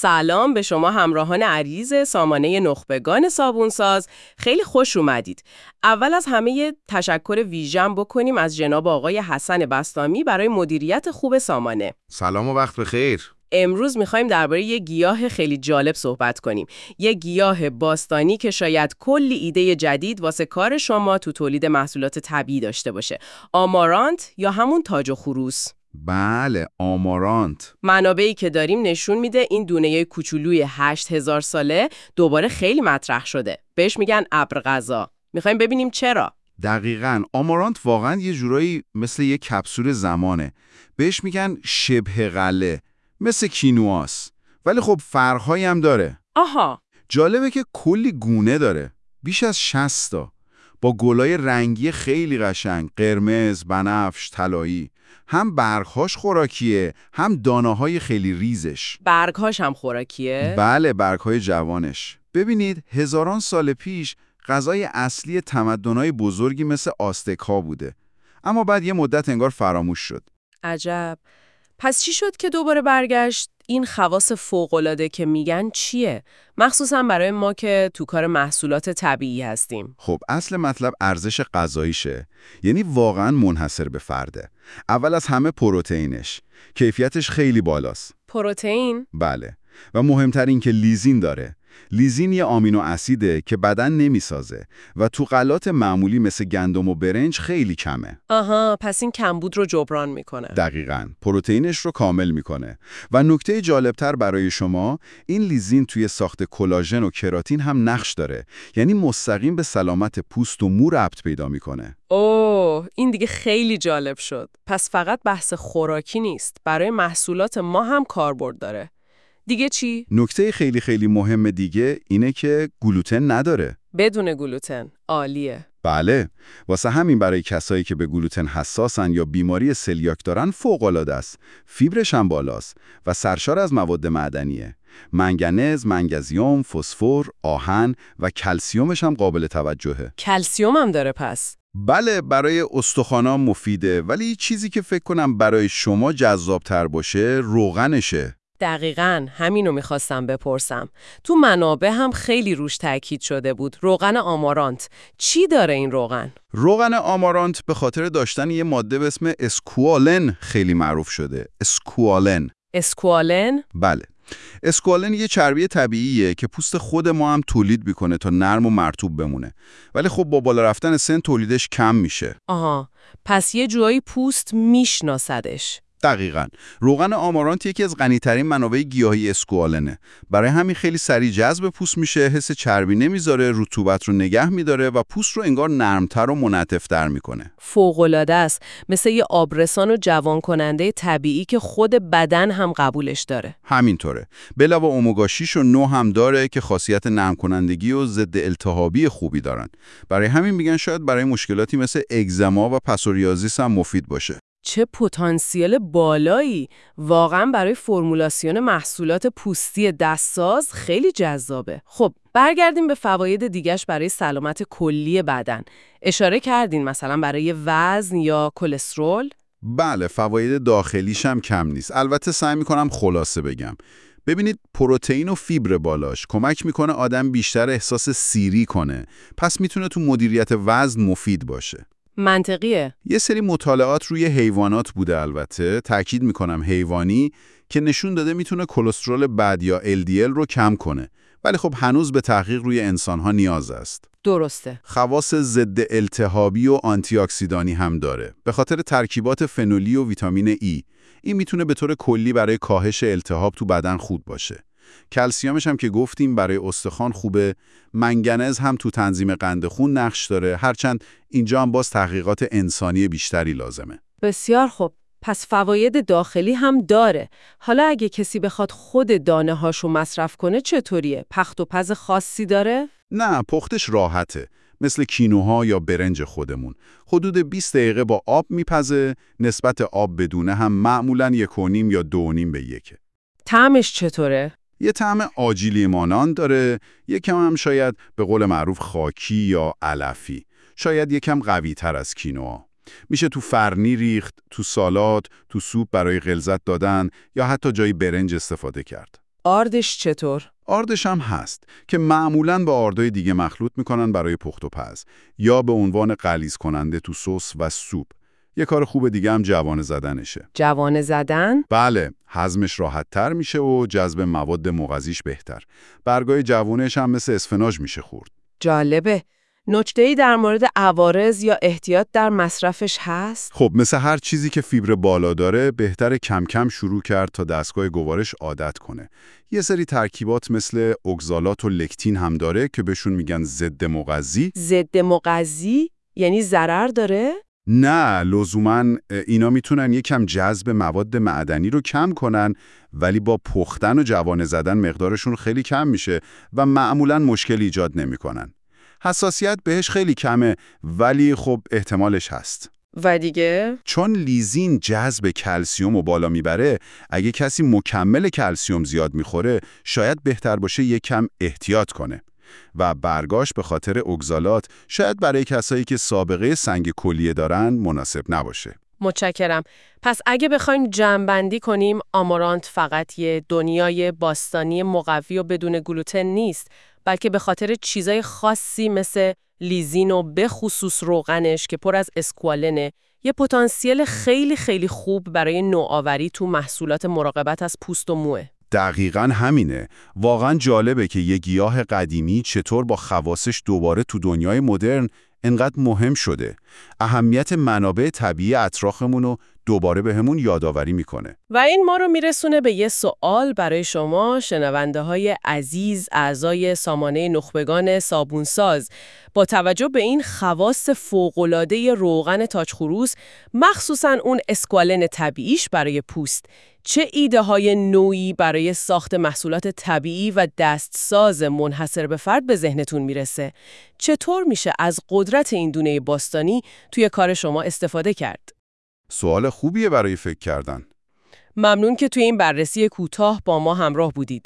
سلام به شما همراهان عزیز سامانه نخبگان صابونساز. خیلی خوش اومدید. اول از همه یه تشکر ویژه‌ام بکنیم از جناب آقای حسن بسطامی برای مدیریت خوب سامانه. سلام و وقت بخیر. امروز میخوایم درباره یه گیاه خیلی جالب صحبت کنیم. یه گیاه باستانی که شاید کلی ایده جدید واسه کار شما تو تولید محصولات طبیعی داشته باشه. آمارانت یا همون تاج و خروس. بله، آمارانت. منابعی که داریم نشون میده این دونه کوچولوی 8000 ساله دوباره خیلی مطرح شده. بهش میگن ابرقضا. میخوایم ببینیم چرا. دقیقاً، آمارانت واقعاً یه جورایی مثل یه کپسول زمانه. بهش میگن شبه غله، مثل کینواست. ولی خب فرق‌هایی هم داره. آها. جالبه که کلی گونه داره. بیش از 60 تا. با گلای رنگی خیلی قشنگ، قرمز، بنفش، طلایی. هم برگ‌هاش خوراکیه، هم دانه‌های خیلی ریزش. برگ‌هاش هم خوراکیه؟ بله، برگ‌های جوانش. ببینید، هزاران سال پیش غذای اصلی تمدن‌های بزرگی مثل آستک‌ها بوده. اما بعد یه مدت انگار فراموش شد. عجب. پس چی شد که دوباره برگشت؟ این خواص فوق‌العاده که میگن چیه؟ مخصوصا برای ما که تو کار محصولات طبیعی هستیم. خب اصل مطلب ارزش غذاییشه. یعنی واقعاً منحصر به فرده. اول از همه پروتئینش. کیفیتش خیلی بالاست. پروتئین؟ بله. و مهمتر این که لیزین داره. لیزین یه آمینو اسیده که بدن نمیسازه و تو غلات معمولی مثل گندم و برنج خیلی کمه. آها، پس این کمبود رو جبران میکنه. دقیقاً، پروتئینش رو کامل میکنه. و نکته جالبتر برای شما، این لیزین توی ساخت کلاژن و کراتین هم نقش داره. یعنی مستقیم به سلامت پوست و مو ربط پیدا میکنه. اوه، این دیگه خیلی جالب شد. پس فقط بحث خوراکی نیست، برای محصولات ما هم کاربرد داره. دیگه چی؟ نکته خیلی خیلی مهم دیگه اینه که گلوتن نداره. بدون گلوتن. عالیه. بله، واسه همین برای کسایی که به گلوتن حساسن یا بیماری سلیاک دارن فوق‌العاده است. فیبرش هم بالاست و سرشار از مواد معدنیه. منگنز، منگزیوم، فسفر، آهن و کلسیومش هم قابل توجهه. کلسیوم هم داره پس. بله، برای استخوان‌ها مفیده، ولی چیزی که فکر کنم برای شما جذاب‌تر باشه روغنشه. دقیقاً همینو میخواستم بپرسم. تو منابع هم خیلی روش تاکید شده بود. روغن آمارانت. چی داره این روغن؟ روغن آمارانت به خاطر داشتن یه ماده به اسم اسکوالن خیلی معروف شده. اسکوالن. اسکوالن؟ بله. اسکوالن یه چربی طبیعیه که پوست خود ما هم تولید میکنه تا نرم و مرطوب بمونه. ولی خب با بالا رفتن سن تولیدش کم میشه. آها. پس یه جایی پوست میشناسدش. دقیقاً. روغن آمارانت یکی از غنی‌ترین منابع گیاهی اسکوالنه. برای همین خیلی سریع جذب پوست میشه، حس چربی نمیذاره، رطوبت رو نگه میداره و پوست رو انگار نرمتر و منعطف‌تر میکنه. فوق‌العاده است. مثل یه آبرسان و جوان کننده طبیعی که خود بدن هم قبولش داره. همینطوره. به علاوه امگا 6 و 9 هم داره که خاصیت نرم کنندگی و ضد التهابی خوبی دارن. برای همین میگن شاید برای مشکلاتی مثل اگزما و پسوریازیس هم مفید باشه. چه پتانسیل بالایی! واقعا برای فرمولاسیون محصولات پوستی دستساز خیلی جذابه. خب، برگردیم به فواید دیگش برای سلامت کلی بدن. اشاره کردین مثلا برای وزن یا کلسترول؟ بله، فواید داخلیش هم کم نیست. البته سعی میکنم خلاصه بگم. ببینید، پروتئین و فیبر بالاش کمک میکنه آدم بیشتر احساس سیری کنه. پس میتونه تو مدیریت وزن مفید باشه. منطقیه. یه سری مطالعات روی حیوانات بوده، البته تأکید میکنم حیوانی، که نشون داده میتونه کلسترول بد یا LDL رو کم کنه. ولی خب هنوز به تحقیق روی انسانها نیاز است. درسته. خواص ضد التهابی و آنتی اکسیدانی هم داره. به خاطر ترکیبات فنولی و ویتامین E. این میتونه به طور کلی برای کاهش التهاب تو بدن خوب باشه. کلسیومش هم که گفتیم برای استخوان خوبه. منگنز هم تو تنظیم قند خون نقش داره، هرچند اینجا هم باز تحقیقات انسانی بیشتری لازمه. بسیار خوب. پس فواید داخلی هم داره. حالا اگه کسی بخواد خود دانه هاشو مصرف کنه چطوریه؟ پخت و پز خاصی داره؟ نه، پختش راحته. مثل کینوها یا برنج خودمون. حدود 20 دقیقه با آب میپزه. نسبت آب بدونه هم معمولاً 1.5 یا 2.5 به 1. طعمش چطوره؟ یه طعم آجیلی مانند داره، یکم هم شاید به قول معروف خاکی یا علفی. شاید یکم قوی تر از کینوا. میشه تو فرنی ریخت، تو سالاد، تو سوپ برای غلظت دادن یا حتی جای برنج استفاده کرد. آردش چطور؟ آردش هم هست که معمولاً با آردای دیگه مخلوط میکنن برای پخت و پز یا به عنوان غلیظ کننده تو سس و سوپ. یه کار خوب دیگه هم جوانه زدنشه. جوانه زدن؟ بله، هضمش راحت‌تر میشه و جذب مواد مغذیش بهتر. برگای جوونش هم مثل اسفناج میشه خورد. جالبه. نکته‌ای در مورد عوارض یا احتیاط در مصرفش هست؟ خب مثل هر چیزی که فیبر بالا داره بهتره کم کم شروع کرد تا دستگاه گوارش عادت کنه. یه سری ترکیبات مثل اگزالات و لکتین هم داره که بهشون میگن ضد مغذی. ضد مغذی؟ یعنی ضرر داره؟ نه، لزوماً اینا میتونن یکم جذب مواد معدنی رو کم کنن، ولی با پختن و جوانه زدن مقدارشون خیلی کم میشه و معمولاً مشکل ایجاد نمیکنن. حساسیت بهش خیلی کمه، ولی خب احتمالش هست. و دیگه؟ چون لیزین جذب کلسیوم رو بالا میبره، اگه کسی مکمل کلسیوم زیاد میخوره، شاید بهتر باشه یکم احتیاط کنه. و برگاش به خاطر اگزالات شاید برای کسایی که سابقه سنگ کلیه دارن مناسب نباشه. متشکرم. پس اگه بخوایم جمع‌بندی کنیم، آمارانت فقط یه دنیای باستانی مقوی و بدون گلوتن نیست، بلکه به خاطر چیزای خاصی مثل لیزین و به خصوص روغنش که پر از اسکوالنه، یه پتانسیل خیلی خیلی خوب برای نوآوری تو محصولات مراقبت از پوست و موه. دقیقاً همینه. واقعاً جالبه که یه گیاه قدیمی چطور با خواصش دوباره تو دنیای مدرن انقدر مهم شده. اهمیت منابع طبیعی اطرافمون رو دوباره بهمون یادآوری میکنه. و این ما رو میرسونه به یه سوال برای شما شنونده های عزیز، اعضای سامانه نخبگان صابونساز. با توجه به این خواص فوق‌العاده روغن تاجخروس، مخصوصاً اون اسکوالن طبیعیش برای پوست، چه ایده های نوعی برای ساخت محصولات طبیعی و دستساز منحصر به فرد به ذهنتون میرسه؟ چطور میشه از قدرت این دونه باستانی توی کار شما استفاده کرد؟ سوال خوبیه برای فکر کردن. ممنون که توی این بررسی کوتاه با ما همراه بودید.